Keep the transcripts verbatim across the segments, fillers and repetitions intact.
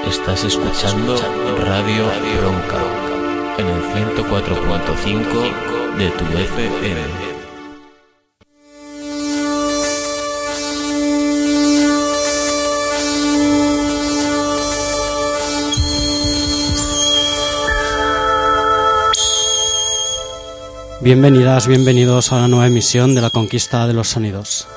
Estás escuchando Radio Bronca en el ciento cuatro punto cinco de tu F M. Bienvenidas, bienvenidos a la nueva emisión de La Conquista de los Sonidos.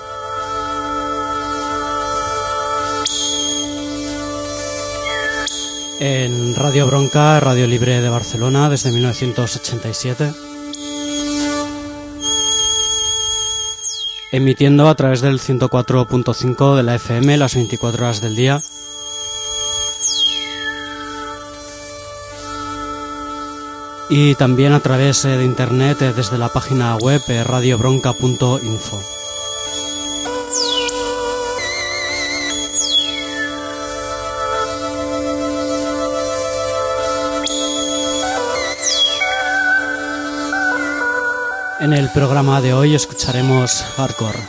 En Radio Bronca, Radio Libre de Barcelona, desde mil novecientos ochenta y siete. Emitiendo a través del ciento cuatro punto cinco de la F M las veinticuatro horas del día. Y también a través de internet desde la página web radio bronca punto info. En el programa de hoy escucharemos hardcore.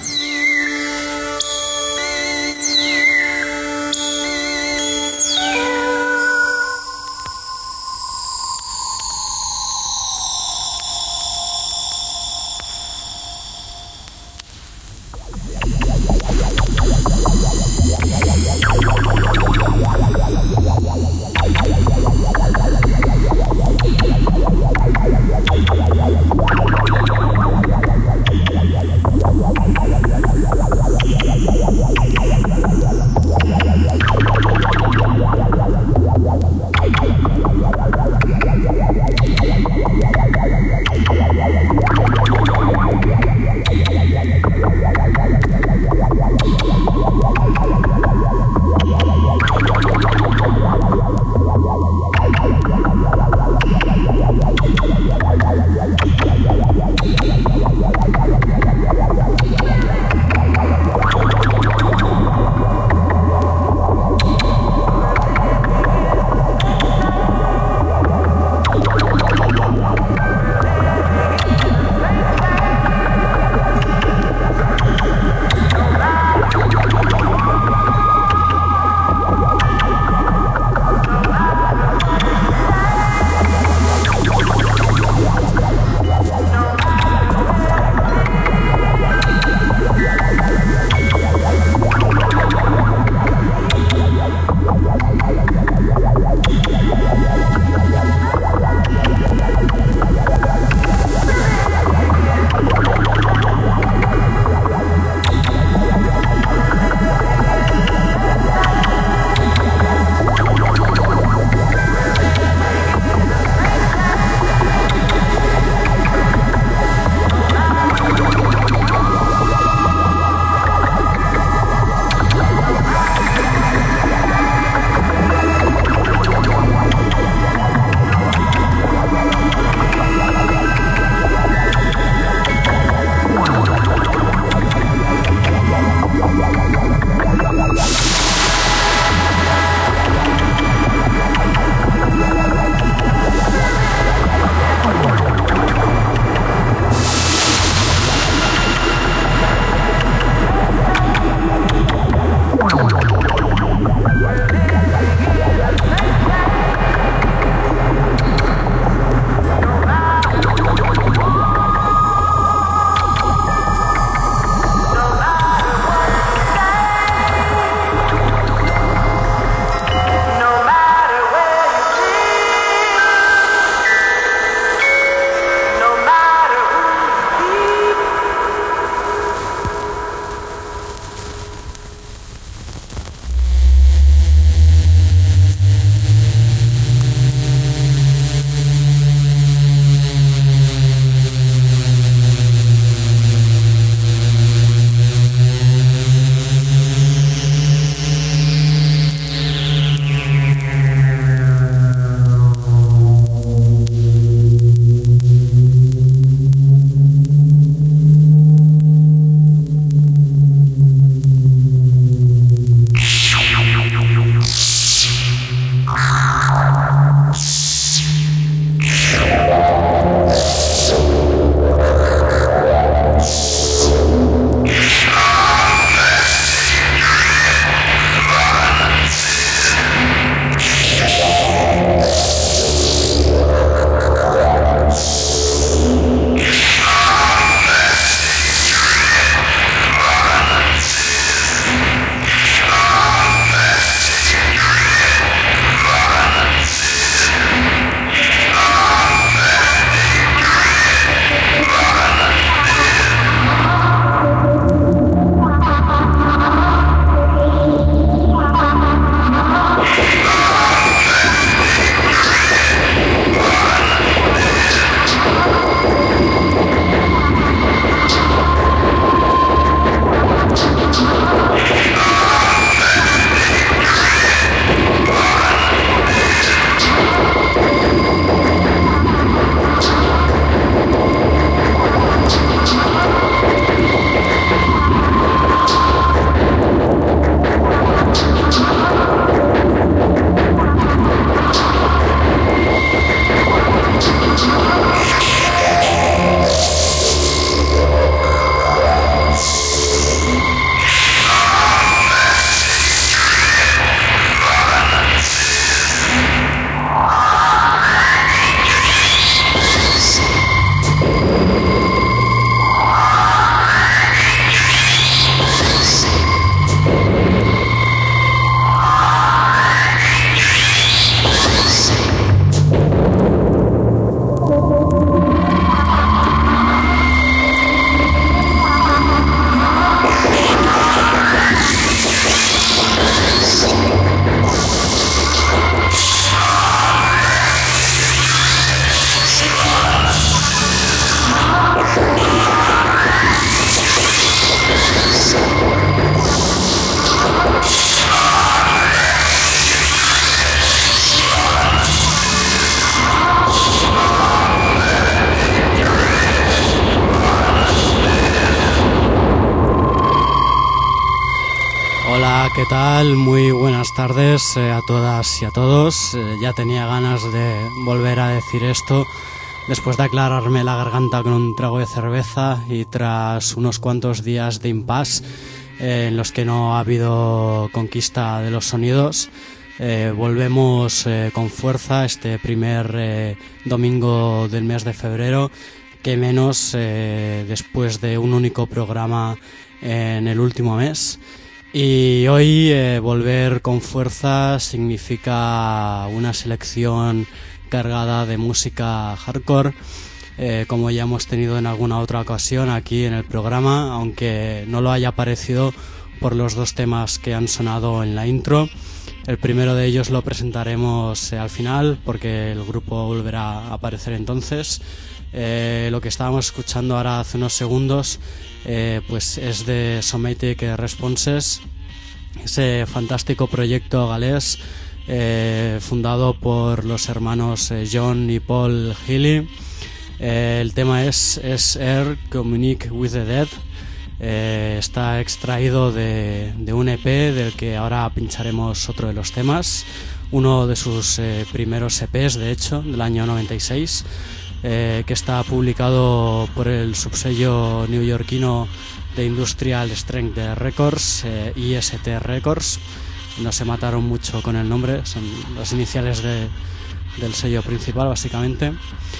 ¿Qué tal? Muy buenas tardes eh, a todas y a todos. Eh, ya tenía ganas de volver a decir esto después de aclararme la garganta con un trago de cerveza y tras unos cuantos días de impasse eh, en los que no ha habido conquista de los sonidos. Eh, volvemos eh, con fuerza este primer eh, domingo del mes de febrero, que menos eh, después de un único programa en el último mes. Y hoy eh, volver con fuerza significa una selección cargada de música hardcore, eh, como ya hemos tenido en alguna otra ocasión aquí en el programa, aunque no lo haya parecido por los dos temas que han sonado en la intro. El primero de ellos lo presentaremos eh, al final, porque el grupo volverá a aparecer entonces. Eh, lo que estábamos escuchando ahora hace unos segundos eh, pues es de Somatic Responses, ese fantástico proyecto galés eh, fundado por los hermanos eh, John y Paul Healy. Eh, el tema es, es Air Communique with the Dead. Eh, está extraído de, de un E P del que ahora pincharemos otro de los temas, uno de sus eh, primeros E Pes, de hecho, del año noventa y seis, eh, que está publicado por el subsello neoyorquino de Industrial Strength Records, eh, I S T Records. No se mataron mucho con el nombre, son las iniciales de, del sello principal, básicamente.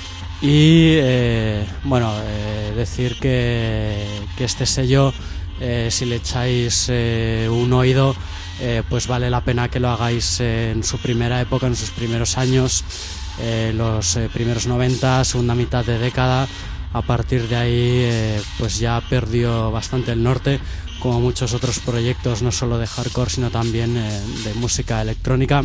Y eh, bueno, eh, decir que, que este sello, eh, si le echáis eh, un oído, eh, pues vale la pena que lo hagáis eh, en su primera época, en sus primeros años, eh, los eh, primeros noventa, segunda mitad de década. A partir de ahí eh, pues ya perdió bastante el norte, como muchos otros proyectos, no solo de hardcore sino también eh, de música electrónica.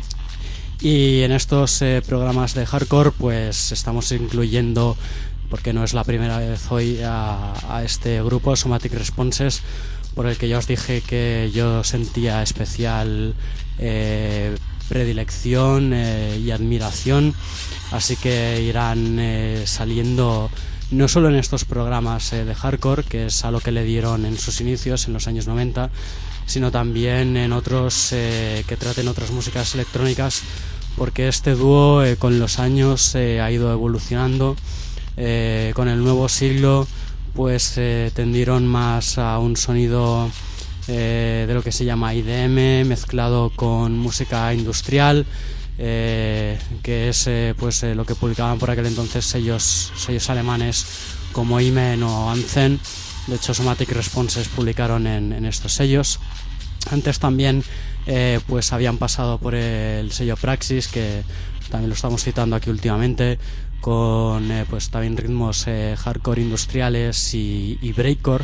Y en estos eh, programas de hardcore pues estamos incluyendo, porque no es la primera vez hoy, a, a este grupo Somatic Responses, por el que ya os dije que yo sentía especial eh, predilección eh, y admiración, así que irán eh, saliendo no solo en estos programas eh, de hardcore, que es a lo que le dieron en sus inicios en los años noventa, sino también en otros eh, que traten otras músicas electrónicas, porque este dúo eh, con los años eh, ha ido evolucionando. Eh, con el nuevo siglo pues eh, tendieron más a un sonido eh, de lo que se llama I D M mezclado con música industrial, eh, que es eh, pues eh, lo que publicaban por aquel entonces sellos, sellos alemanes como Imen o Anthem. De hecho, Somatic Responses publicaron en, en estos sellos. Antes también eh, pues habían pasado por el sello Praxis, que también lo estamos citando aquí últimamente, con eh, pues también ritmos eh, hardcore industriales y, y breakcore,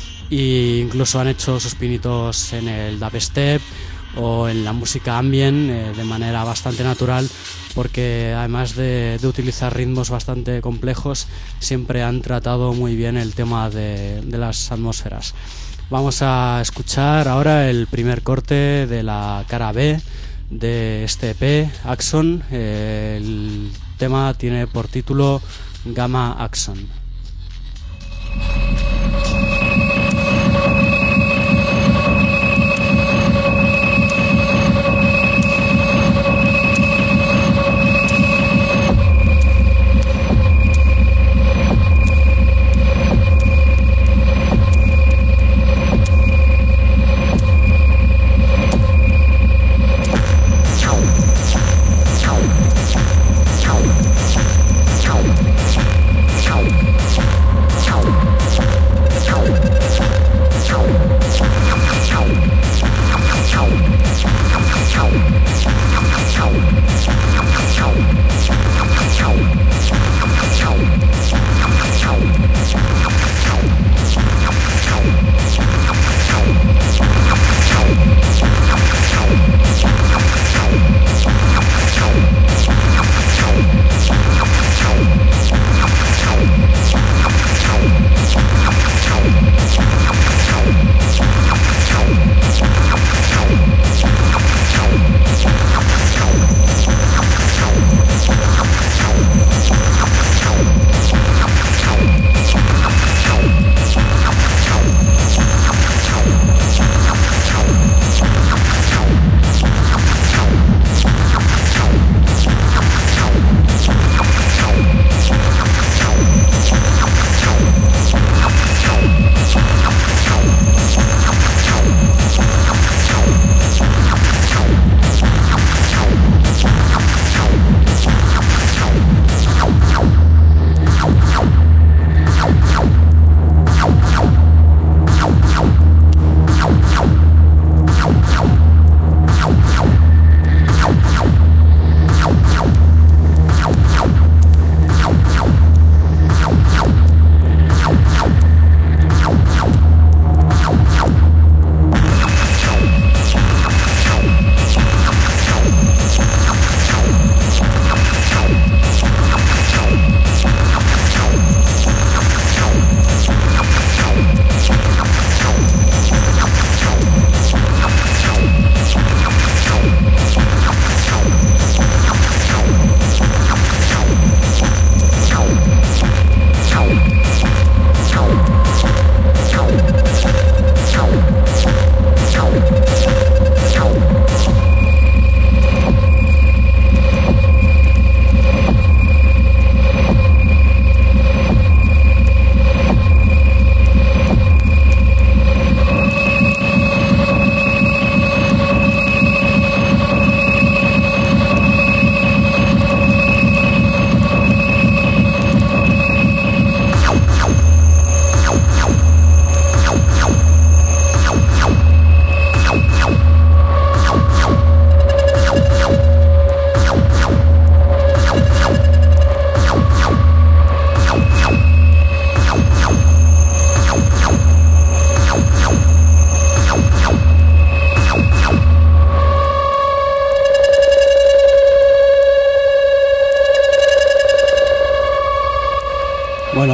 e incluso han hecho sus pinitos en el dubstep o en la música ambient eh, de manera bastante natural, porque además de, de utilizar ritmos bastante complejos, siempre han tratado muy bien el tema de, de las atmósferas. Vamos a escuchar ahora el primer corte de la cara B de este E P, Axon. Eh, el tema tiene por título Gamma Axon. Ciao.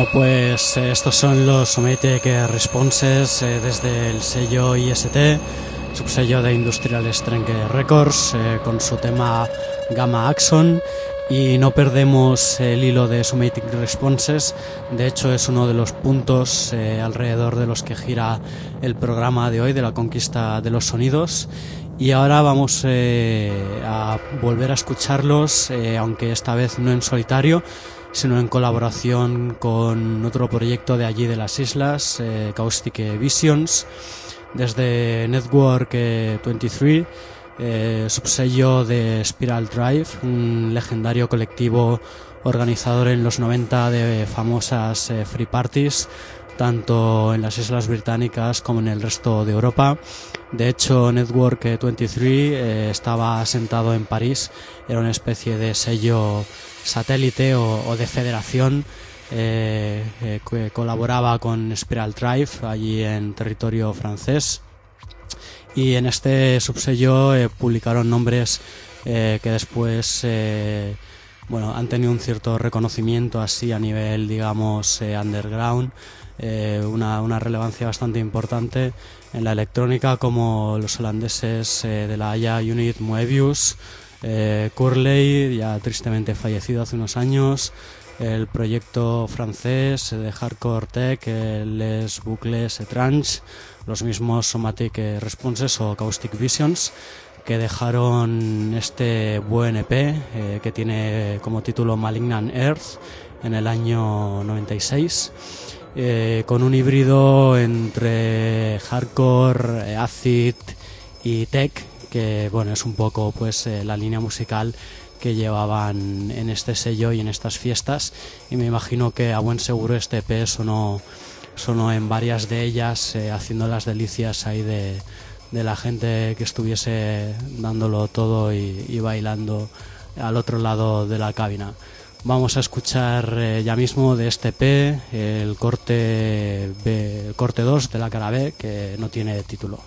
Pues eh, estos son los Somatic Responses eh, desde el sello I S T, subsello de Industrial Strength Records, eh, con su tema Gamma Axon. Y no perdemos el hilo de Somatic Responses, de hecho es uno de los puntos eh, alrededor de los que gira el programa de hoy, de la conquista de los sonidos. Y ahora vamos eh, a volver a escucharlos, eh, aunque esta vez no en solitario, sino en colaboración con otro proyecto de allí de las islas, eh, Caustic Visions, desde Network eh, veintitrés, eh, subsello de Spiral Drive, un legendario colectivo organizador en los noventa de famosas eh, free parties, tanto en las Islas Británicas como en el resto de Europa. De hecho, Network veintitrés eh, estaba asentado en París, era una especie de sello satélite o, o de federación eh, eh, que colaboraba con Spiral Drive allí en territorio francés, y en este subsello eh, publicaron nombres eh, que después eh, bueno, han tenido un cierto reconocimiento así a nivel, digamos, eh, underground, eh, una, una relevancia bastante importante en la electrónica, como los holandeses eh, de la Haya Unit Moebius, eh, Curley, ya tristemente fallecido hace unos años, el proyecto francés de Hardcore Tech, eh, Les Boucles Étranges, los mismos Somatic Responses o Caustic Visions, que dejaron este buen E P eh, que tiene como título Malignant Earth en el año noventa y seis, eh, con un híbrido entre hardcore, acid y tech, que bueno, es un poco pues eh, la línea musical que llevaban en este sello y en estas fiestas, y me imagino que a buen seguro este E P sonó, sonó en varias de ellas, eh, haciendo las delicias ahí de, de la gente que estuviese dándolo todo y, y bailando al otro lado de la cabina. Vamos a escuchar eh, ya mismo de este E P el corte B, el corte dos de la cara B, que no tiene título.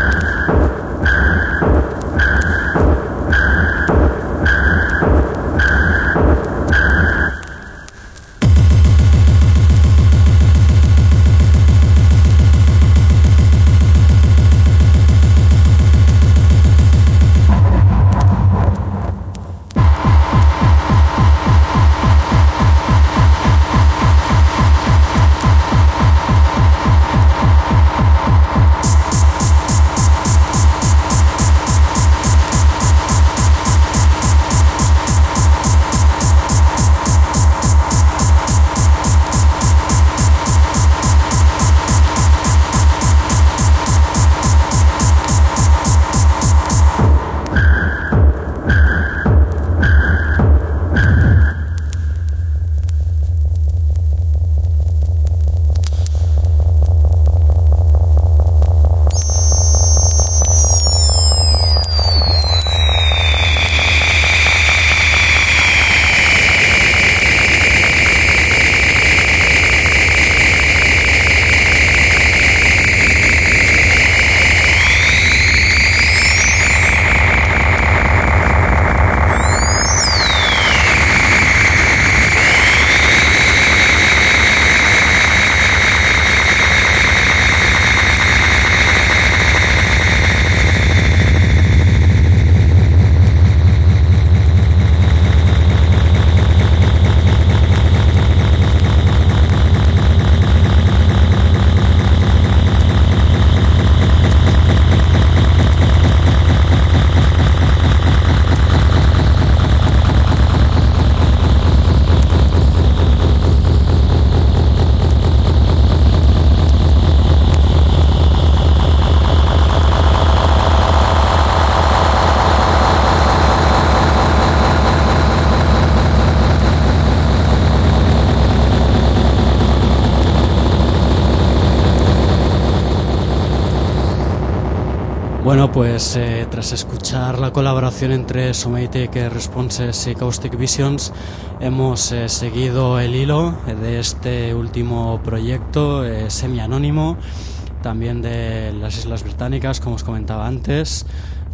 Bueno, pues eh, tras escuchar la colaboración entre Somatic Responses y Caustic Visions, hemos eh, seguido el hilo de este último proyecto eh, semi-anónimo, también de las Islas Británicas, como os comentaba antes,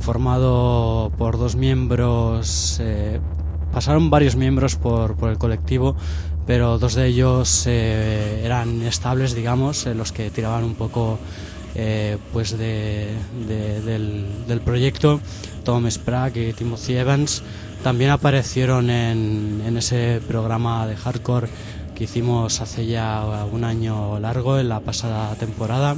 formado por dos miembros. Eh, pasaron varios miembros por, por el colectivo, pero dos de ellos eh, eran estables, digamos, eh, los que tiraban un poco Eh, pues de, de, del, del proyecto. Tom Sprague y Timothy Evans también aparecieron en, en ese programa de hardcore que hicimos hace ya un año largo, en la pasada temporada.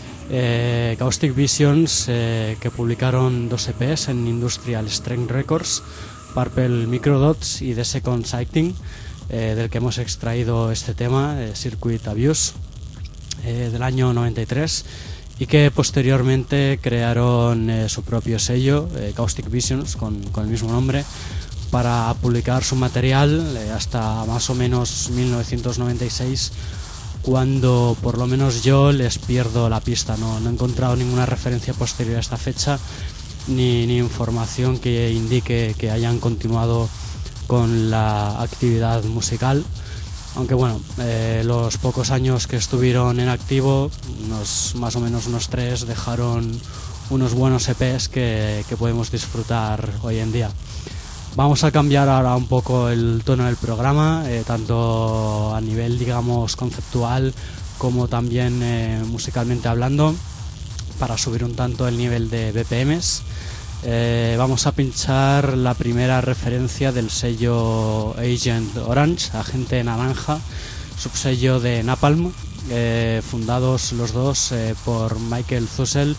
eh, Caustic Visions, eh, que publicaron dos E Pes en Industrial Strength Records, Purple Microdots y The Second Sighting, eh, del que hemos extraído este tema, eh, Circuit Abuse, eh, del año noventa y tres, y que posteriormente crearon eh, su propio sello, eh, Caustic Visions, con, con el mismo nombre, para publicar su material eh, hasta más o menos mil novecientos noventa y seis, cuando por lo menos yo les pierdo la pista. No, no he encontrado ninguna referencia posterior a esta fecha, ni, ni información que indique que hayan continuado con la actividad musical. Aunque bueno, eh, los pocos años que estuvieron en activo, unos, más o menos unos tres, dejaron unos buenos E Pes que, que podemos disfrutar hoy en día. Vamos a cambiar ahora un poco el tono del programa, eh, tanto a nivel, digamos, conceptual como también eh, musicalmente hablando, para subir un tanto el nivel de B P Ms. Eh, vamos a pinchar la primera referencia del sello Agent Orange, Agente Naranja, subsello de Napalm, eh, fundados los dos eh, por Michael Zussel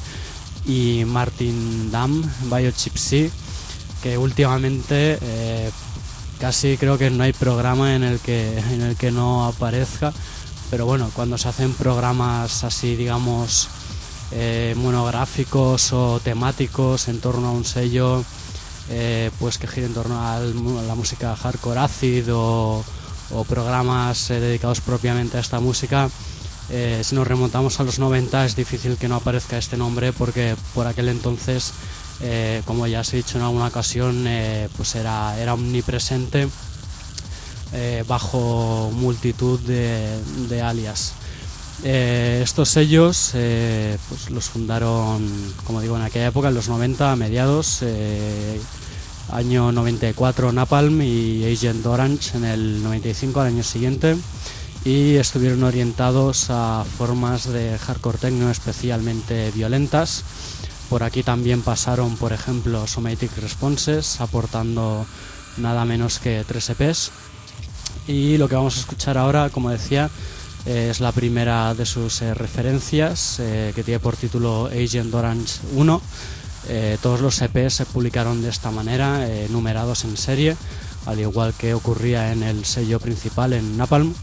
y Martin Damm, Biochip C, que últimamente eh, casi creo que no hay programa en el que en el que no aparezca, pero bueno, cuando se hacen programas así, digamos, Eh, monográficos o temáticos en torno a un sello, eh, pues que gira en torno al, a la música hardcore acid, o, o programas eh, dedicados propiamente a esta música, eh, si nos remontamos a los noventa es difícil que no aparezca este nombre, porque por aquel entonces, eh, como ya os he dicho en alguna ocasión, eh, pues era, era omnipresente, eh, bajo multitud de, de alias. Eh, estos sellos eh, pues los fundaron, como digo, en aquella época, en los noventa, a mediados, eh, año noventa y cuatro Napalm y Agent Orange en el noventa y cinco, al año siguiente, y estuvieron orientados a formas de hardcore techno especialmente violentas. Por aquí también pasaron, por ejemplo, Somatic Responses, aportando nada menos que tres E Pes, y lo que vamos a escuchar ahora, como decía, eh, es la primera de sus eh, referencias, eh, que tiene por título Agent Orange uno. Eh, todos los E Pes se publicaron de esta manera, eh, numerados en serie, al igual que ocurría en el sello principal, en Napalm.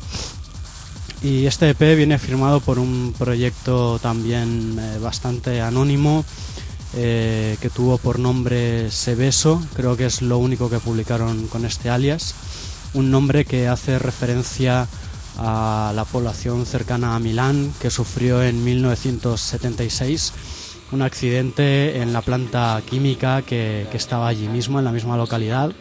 Y este E P viene firmado por un proyecto también eh, bastante anónimo, eh, que tuvo por nombre Seveso. Creo que es lo único que publicaron con este alias, un nombre que hace referencia a la población cercana a Milán, que sufrió en mil novecientos setenta y seis un accidente en la planta química que, que estaba allí mismo, en la misma localidad,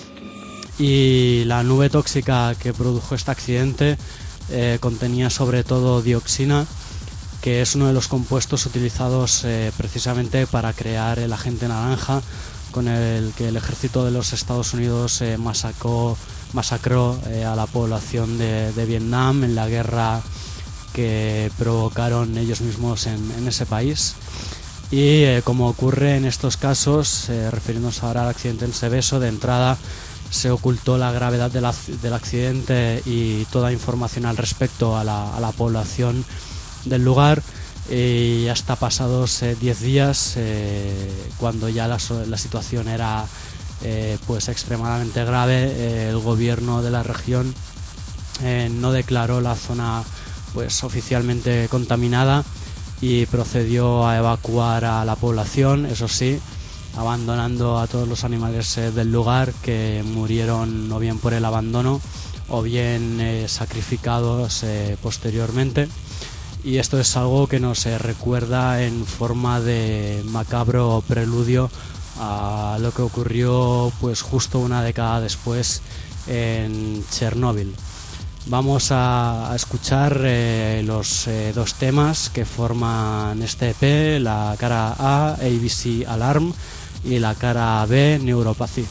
y la nube tóxica que produjo este accidente eh, contenía sobre todo dioxina, que es uno de los compuestos utilizados eh, precisamente para crear el agente naranja, con el que el ejército de los Estados Unidos eh, masacró, masacró eh, a la población de, de Vietnam en la guerra que provocaron ellos mismos en, en ese país. Y eh, como ocurre en estos casos, eh, refiriéndonos ahora al accidente en Seveso, de entrada se ocultó la gravedad del, del accidente y toda información al respecto a la, a la población del lugar, y hasta pasados diez eh, días, eh, cuando ya la, la situación era eh, pues extremadamente grave, eh, el gobierno de la región eh, no declaró la zona pues oficialmente contaminada y procedió a evacuar a la población, eso sí, abandonando a todos los animales eh, del lugar, que murieron o bien por el abandono o bien eh, sacrificados eh, posteriormente. Y esto es algo que nos eh, recuerda en forma de macabro preludio a lo que ocurrió pues justo una década después en Chernóbil. Vamos a, a escuchar eh, los eh, dos temas que forman este E P, la cara A, A B C Alarm, y la cara B, Neuropathy.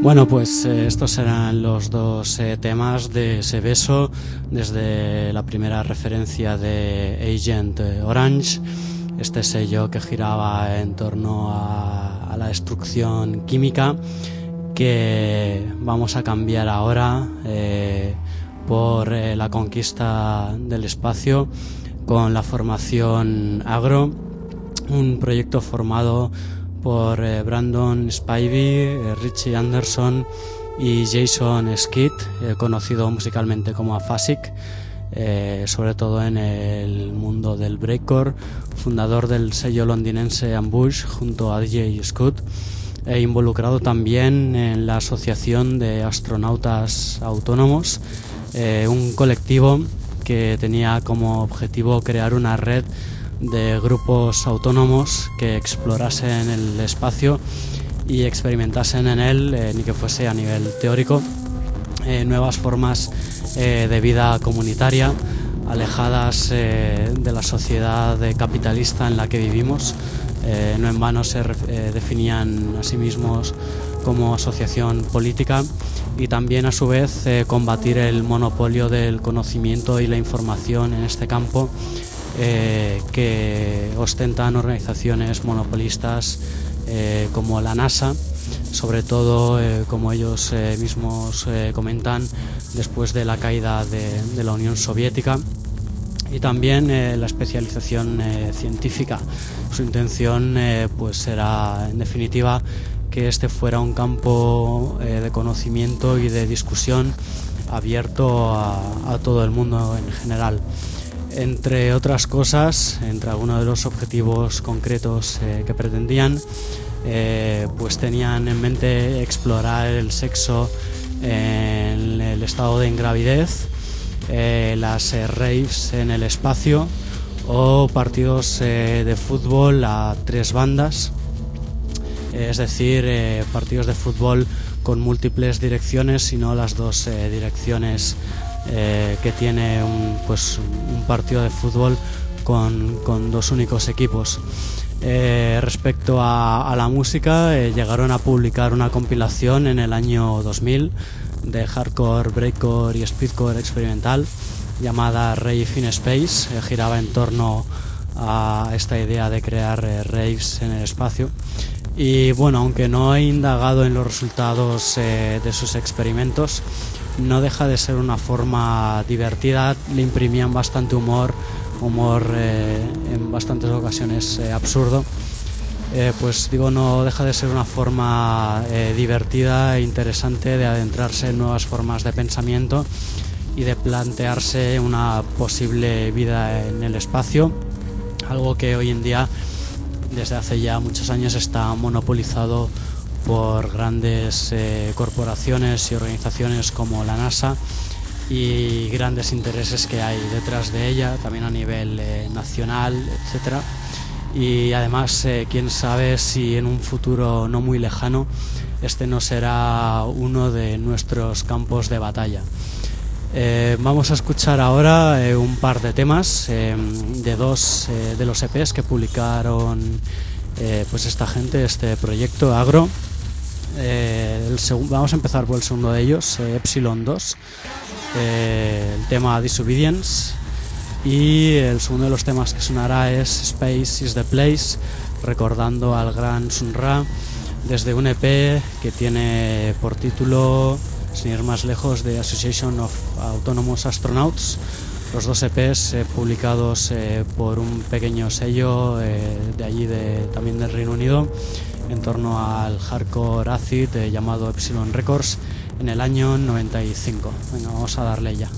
Bueno, pues eh, estos serán los dos eh, temas de ese beso, desde la primera referencia de Agent Orange, este sello que giraba en torno a, a la destrucción química, que vamos a cambiar ahora eh, por eh, la conquista del espacio con la formación Agro, un proyecto formado por eh, Brandon Spivey, eh, Richie Anderson y Jason Skid, eh, conocido musicalmente como Afasic, eh, sobre todo en el mundo del breakcore, fundador del sello londinense Ambush junto a D J Scud, e involucrado también en la Asociación de Astronautas Autónomos, eh, un colectivo que tenía como objetivo crear una red de grupos autónomos que explorasen el espacio y experimentasen en él, eh, ni que fuese a nivel teórico, eh, nuevas formas eh, de vida comunitaria, alejadas eh, de la sociedad capitalista en la que vivimos. Eh, no en vano se eh, definían a sí mismos como asociación política, y también a su vez eh, combatir el monopolio del conocimiento y la información en este campo, Eh, que ostentan organizaciones monopolistas eh, como la NASA, sobre todo, eh, como ellos eh, mismos eh, comentan, después de la caída de, de la Unión Soviética, y también eh, la especialización eh, científica. Su intención eh, pues era, en definitiva, que este fuera un campo eh, de conocimiento y de discusión abierto a, a todo el mundo en general. Entre otras cosas, entre algunos de los objetivos concretos eh, que pretendían, eh, pues tenían en mente explorar el sexo en el estado de ingravidez, eh, las eh, raves en el espacio o partidos eh, de fútbol a tres bandas, eh, es decir, eh, partidos de fútbol con múltiples direcciones, sino las dos eh, direcciones Eh, que tiene un, pues, un partido de fútbol con, con dos únicos equipos. Eh, respecto a, a la música, eh, llegaron a publicar una compilación en el año dos mil de hardcore, breakcore y speedcore experimental llamada Rave in Space. Eh, giraba en torno a esta idea de crear eh, raves en el espacio. Y bueno, aunque no he indagado en los resultados eh, de sus experimentos, no deja de ser una forma divertida. Le imprimían bastante humor, humor eh, en bastantes ocasiones eh, absurdo. Eh, pues digo, no deja de ser una forma eh, divertida e interesante de adentrarse en nuevas formas de pensamiento y de plantearse una posible vida en el espacio, algo que hoy en día, desde hace ya muchos años, está monopolizado por grandes eh, corporaciones y organizaciones como la NASA, y grandes intereses que hay detrás de ella, también a nivel eh, nacional, etcétera. Y además, eh, quién sabe si en un futuro no muy lejano este no será uno de nuestros campos de batalla. Eh, vamos a escuchar ahora eh, un par de temas eh, de dos eh, de los E Pes que publicaron eh, pues esta gente, este proyecto Agro. Eh, el seg- vamos a empezar por el segundo de ellos, eh, Epsilon dos, eh, el tema Disobedience, y el segundo de los temas que sonará es Space is the Place, recordando al gran Sun Ra, desde un E P que tiene por título, sin ir más lejos, The Association of Autonomous Astronauts. Los dos E Pes eh, publicados eh, por un pequeño sello eh, de allí, de, también del Reino Unido, en torno al hardcore acid eh, llamado Epsilon Records, en el año noventa y cinco. Venga, vamos a darle ya.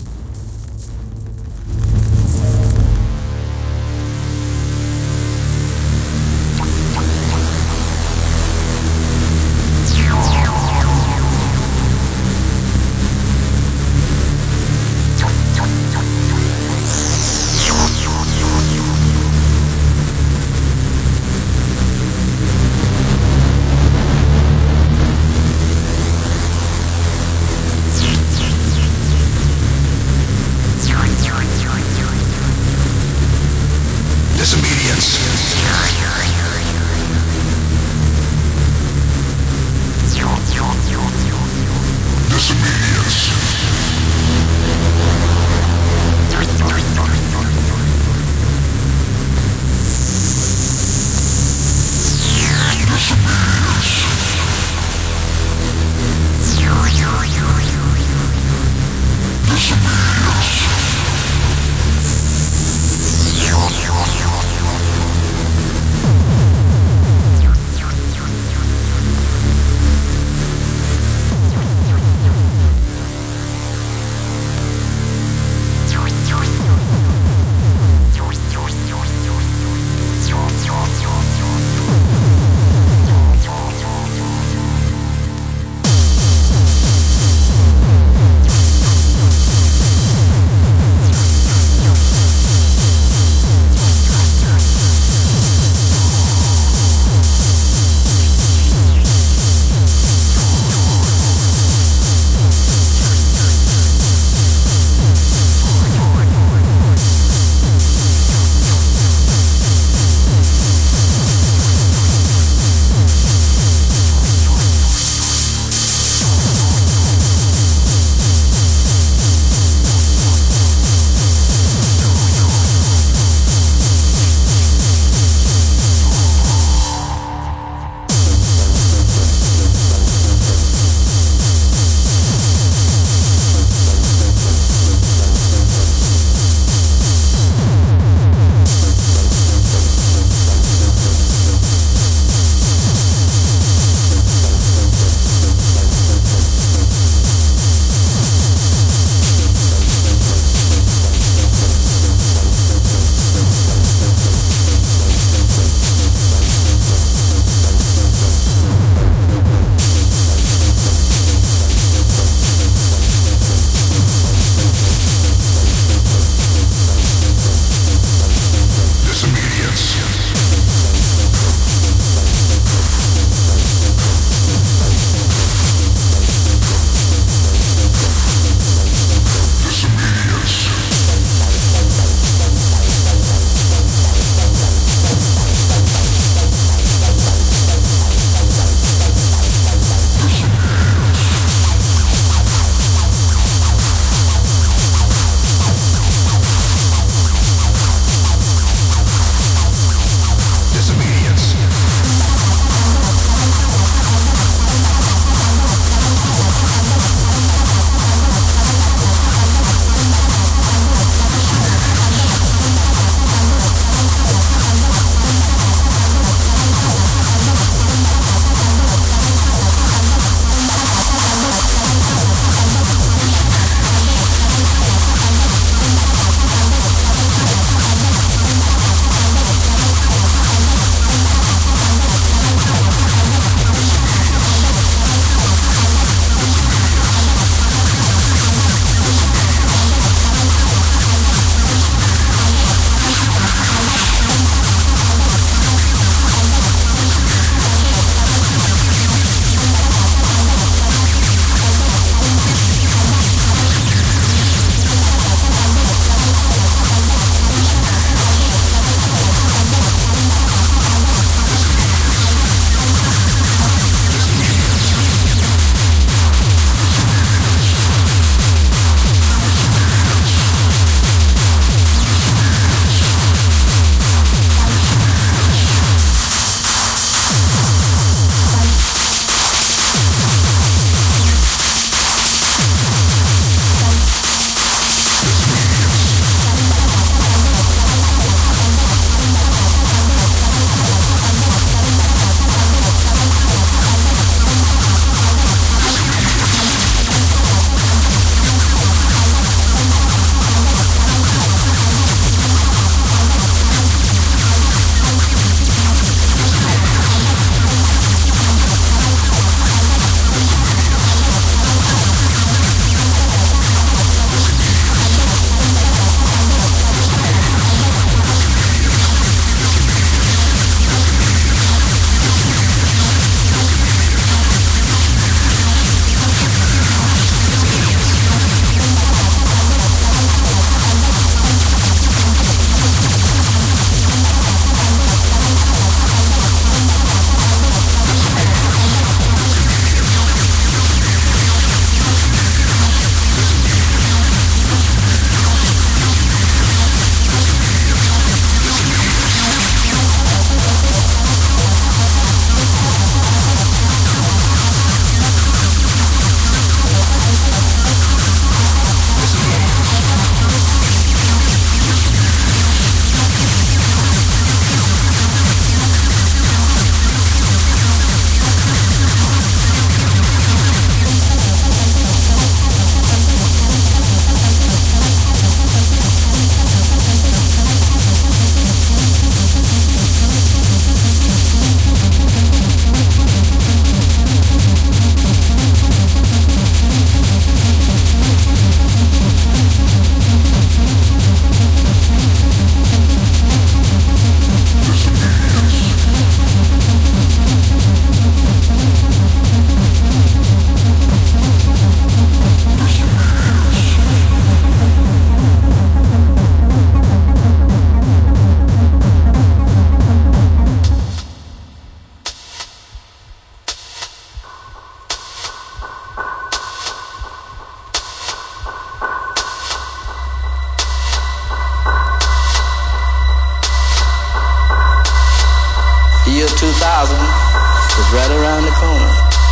two thousand is right around the corner.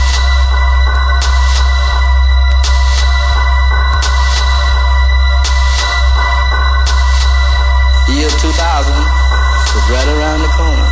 The year two thousand is right around the corner.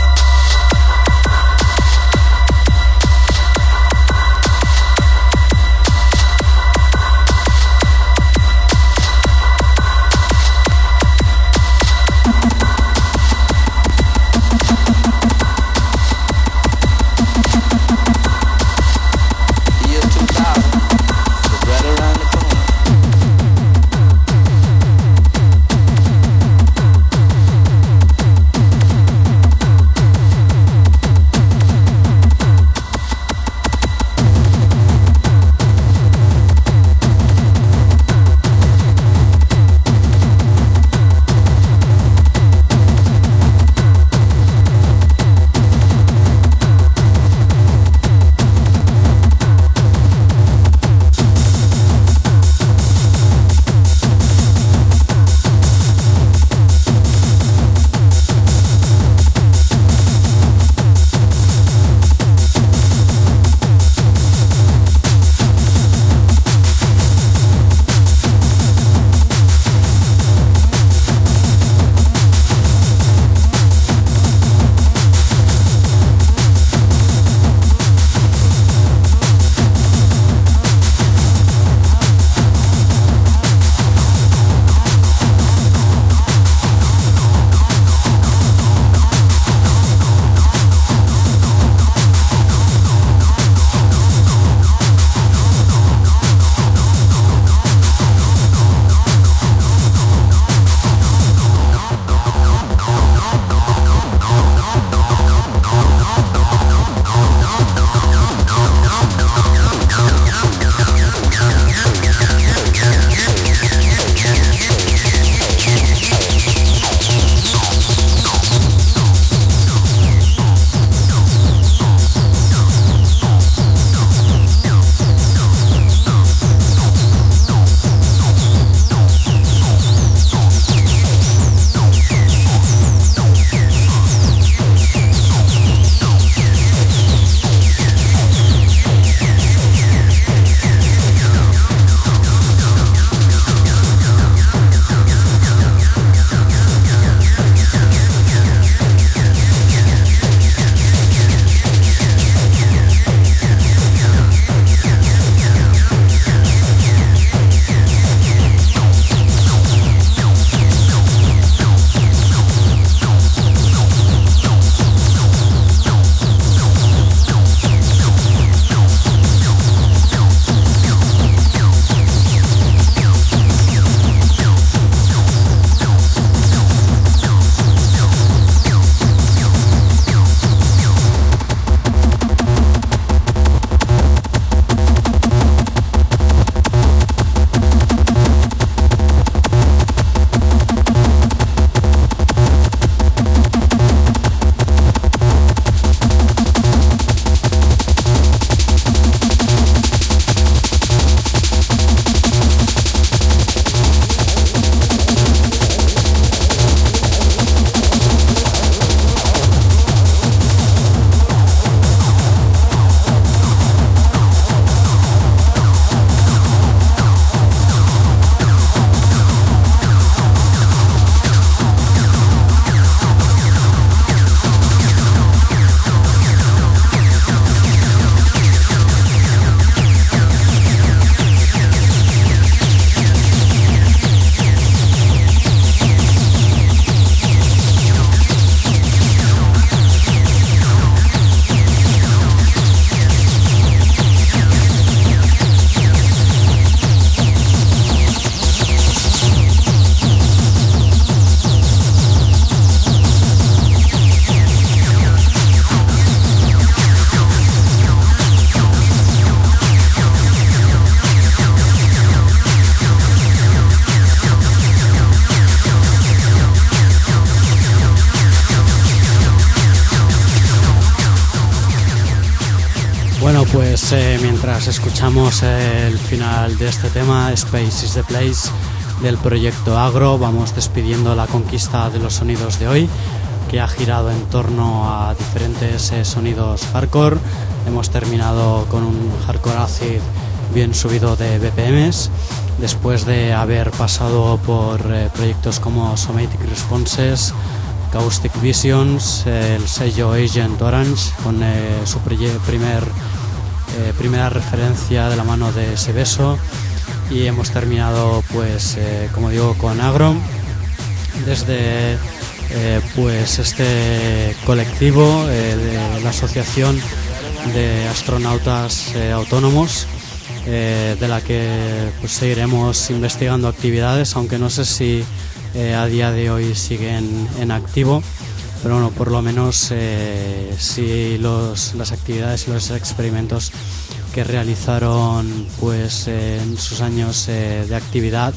Bueno, pues eh, mientras escuchamos el final de este tema, Space is the Place, del proyecto Agro, vamos despidiendo la conquista de los sonidos de hoy. que ha girado en torno a diferentes eh, sonidos hardcore. Hemos terminado con un hardcore acid bien subido de B P Ms, después de haber pasado por eh, proyectos como Somatic Responses, Caustic Visions, eh, el sello Agent Orange con eh, su pre- primer, eh, primera referencia de la mano de Seveso, y hemos terminado pues eh, como digo con Agro desde eh, pues este colectivo eh, de la Asociación de Astronautas eh, Autónomos, eh, de la que pues seguiremos investigando actividades, aunque no sé si eh, a día de hoy siguen en activo, pero bueno, por lo menos eh, sí los, las actividades y los experimentos que realizaron pues eh, en sus años eh, de actividad,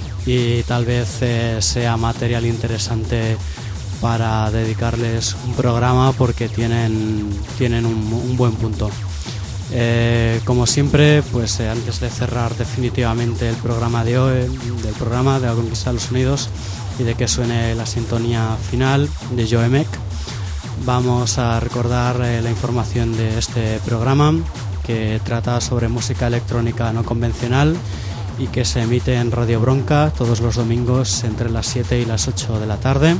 y tal vez eh, sea material interesante para dedicarles un programa, porque tienen, tienen un, un buen punto. Eh, como siempre, pues eh, antes de cerrar definitivamente el programa de hoy, del programa de La Conquista de los Sonidos, y de que suene la sintonía final de Joemek, vamos a recordar eh, la información de este programa, que trata sobre música electrónica no convencional y que se emite en Radio Bronca todos los domingos entre las siete y las ocho de la tarde,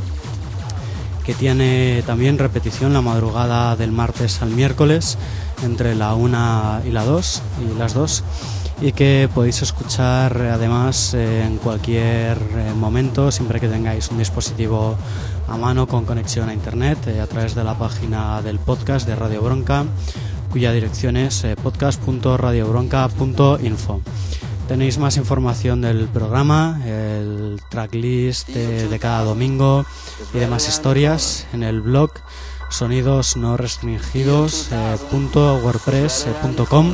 que tiene también repetición la madrugada del martes al miércoles entre la una y la dos y las dos, y que podéis escuchar además eh, en cualquier eh, momento, siempre que tengáis un dispositivo a mano con conexión a internet, eh, a través de la página del podcast de Radio Bronca, cuya dirección es eh, podcast punto radio bronca punto info. Tenéis más información del programa, el tracklist de, de cada domingo y demás historias en el blog sonidos no restringidos punto wordpress punto com,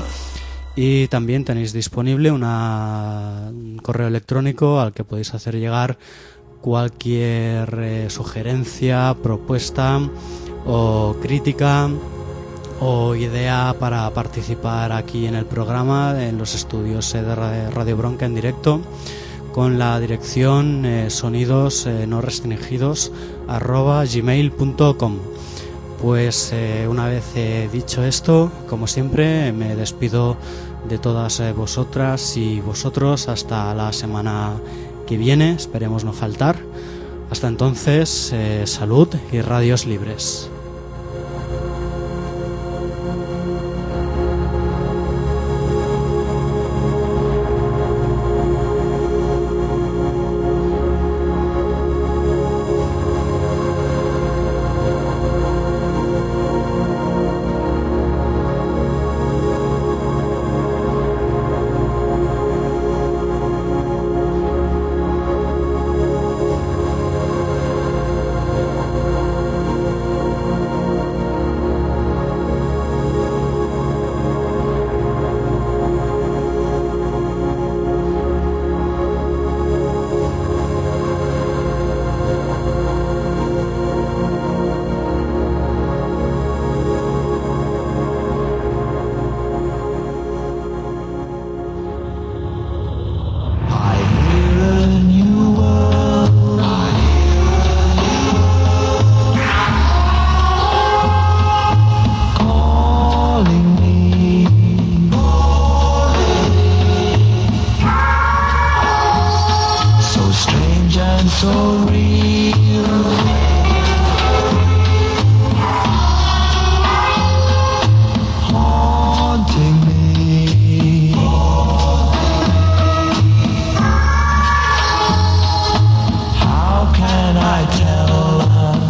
y también tenéis disponible una, un correo electrónico al que podéis hacer llegar cualquier eh, sugerencia, propuesta o crítica o idea para participar aquí en el programa, en los estudios de Radio Bronca en directo, con la dirección eh, sonidos eh, no restringidos arroba gmail punto com. Pues eh, una vez eh, dicho esto, como siempre, me despido de todas eh, vosotras y vosotros hasta la semana que viene, esperemos no faltar. Hasta entonces, eh, salud y radios libres.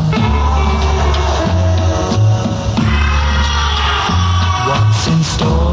Store